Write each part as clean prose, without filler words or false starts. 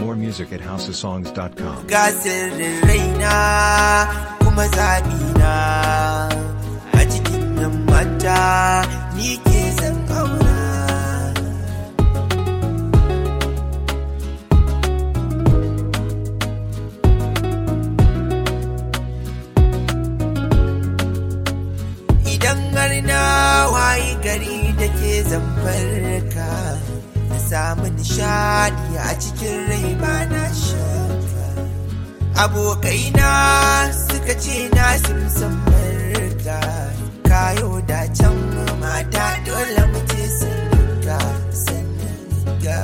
More music at housesongs.com. Ga sirrin raina kuma zaɓina a cikin nan mata ni ke zan aura. Idan har na wayi gari da ke zan farka, na samu nishaɗi a cikin rai ba na shaka. Abokaina suka ce na simsan barka, kayo da can mata dole mu ce sun ga sannan ga.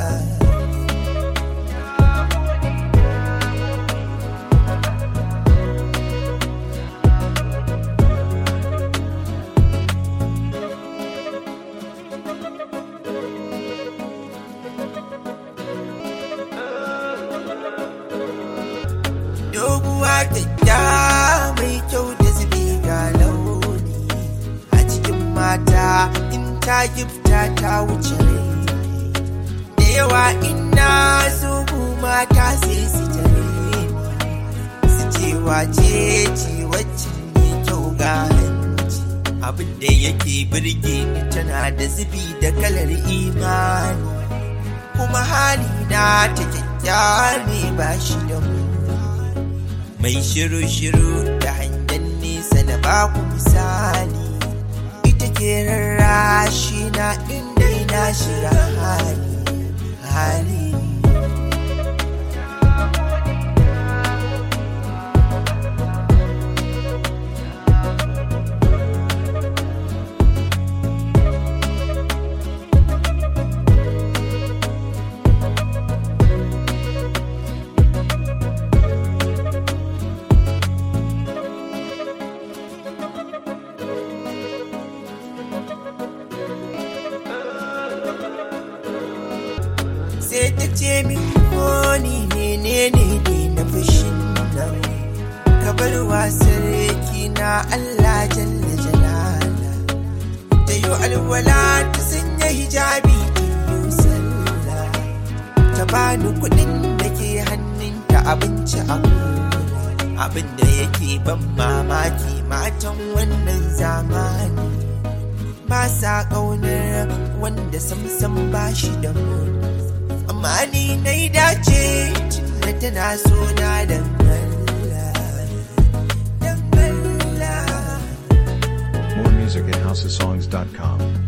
Doguwa ta mai kyau da zubi ga launi a cikin mata, in ta gifta ta wuce rai. Da yawa ina so mata sai su tare ni, su ce wace ce wacce ne kyau ga hanci. Abin da yake birge ni tana da zubi da kalar imani, kuma hali na ta kyakkyawa ne ba shi da mu. Mai shiru-shiru da hangen nesa da baku misali, ita ke rarrashi na inda na shiga hali. Sai ta ce min wani menene ne na fushin nan, ka bar wasan reki na Allah jalla jalala. Ta yi alwala ta sanya hijabi iyo sallah, ta bani kuɗin da ke hannunta abinci a kula. Abin da yake ban mamaki matan wannan zamani ba sa ƙaunar wanda samsam ba shi da mu. Amma ni na yi dace tunda tana so na dangalla. More music at housesongs.com.